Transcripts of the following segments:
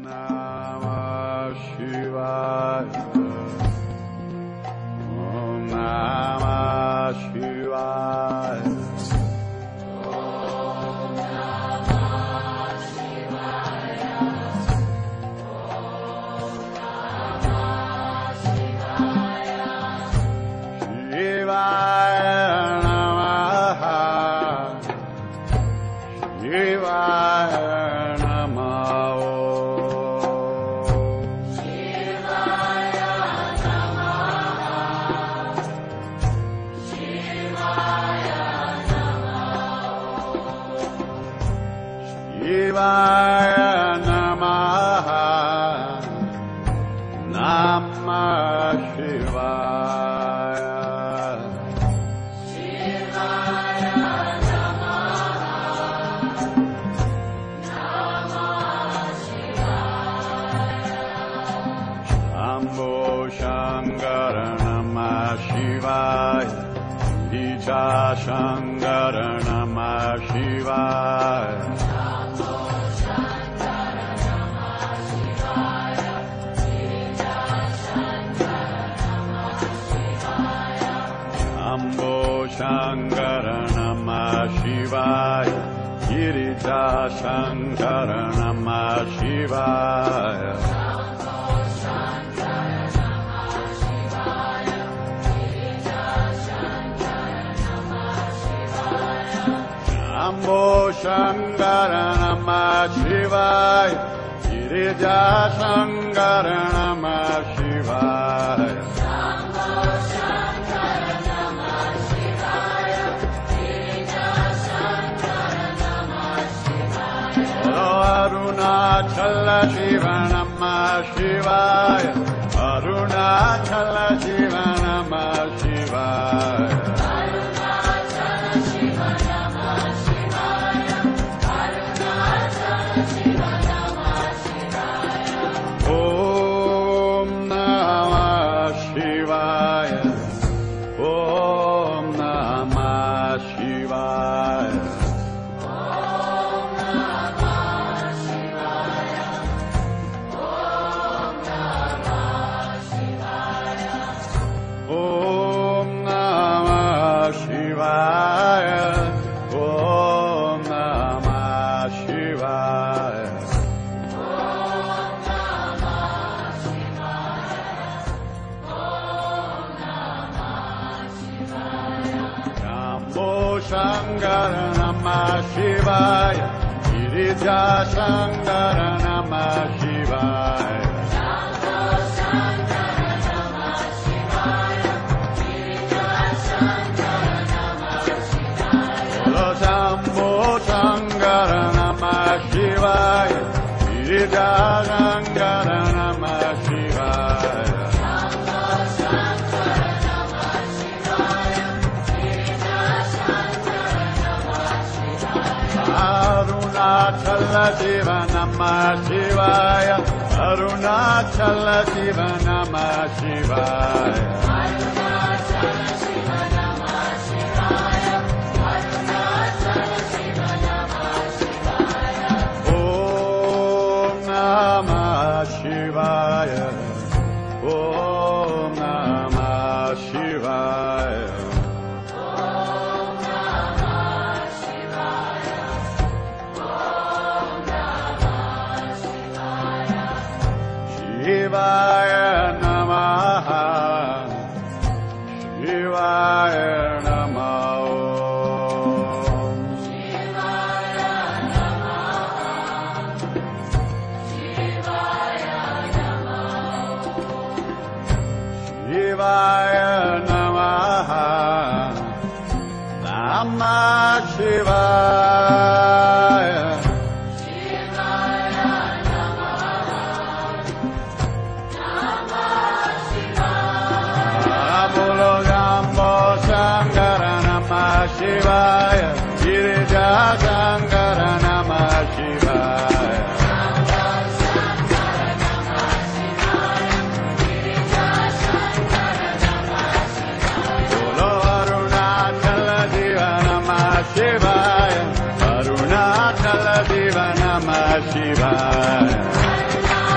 Namah Shivaya. Om Namah Shivaya. Om Namah Shivaya. Om Namah Shivaya. Shivaya Namaha. Shivaya Namaha. Shivaya Namaha. Shivaya Namaha. Shivaya Namaha. Namah Shivaya. Shivaya Namaha. Namah Shivaya. Shambho Shankara Namah Shivaya. Ija Shankara Namah Shivaya. Shambho Shankara Namah Shivaya. Ija Shankara Namah Shivaya. Shambho Shankara Namah Shivaya. Girija Shankara Namah Shivaya. Shambho Shankara Namah Shivaya. Ija Shankara Namah Shivaya. Shambho Shankara Namah Shivaya. Girija Shankara Namah Shivaya. Shambho Shankara Namah Shivaya. Ija Shankara Namah Shivaya. Arunachala Shiva Namah Shivaya. Arunachala Shiva Namah Shivaya. Arunachala Shiva Namah Shivaya. Arunachala Shiva Namah Shivaya. Om Namah Shivaya. Om Namah Shivaya. Om Namah Shivaya. Om Namah Shivaya. Om Namah Shivaya. Om Namah Shivaya. Om Namah Shivaya. Om Namah Shivaya. Shambho Shankara Namah Shivaya. Girija Shankara Namah Shivaya. Shambho Shankara Namah Shivaya. Ija Shankara Namah Shivaya. Shambho Shankara Namah Shivaya. Girija Shankara Namah Shivaya. Shambho Shankara Namah Shivaya. Ija Shankara Namah Shivaya. Arunachala Shiva Namah Shivaya. Arunachala Shiva Namah Shivaya. Arunachala Shiva Namah Shivaya. Arunachala Shiva Namah Shivaya. Om Namah Shivaya. Om Namah Shivaya. Om Namah Shivaya. Om Namah Shivaya. Shivaya Namaha. Shivaya Namaha. Shivaya Namaha. Shivaya Namaha. Shivaya Namaha. Namah Shivaya. Shivaya Namaha. Namah Shivaya. Bolo Shambho Shankara Namah Shivaya. Girija Shankara Namah Shivaya. Shambho Shankara Namah Shivaya. Ija Shankara Namah Shivaya. Bolo Arunachala Shiva Namah Shivaya. Arunachala Shiva Namah Shivaya.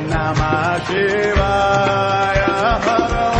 Namah Shivaya. Hare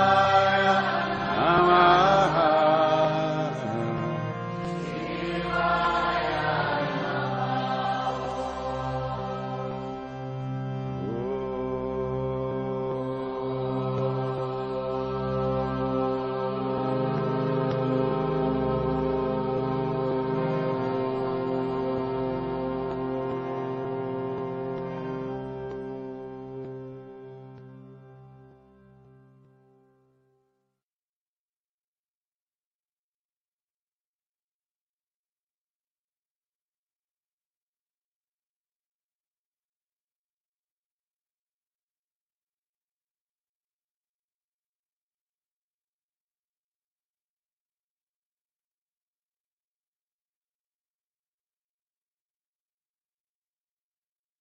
Shivaya.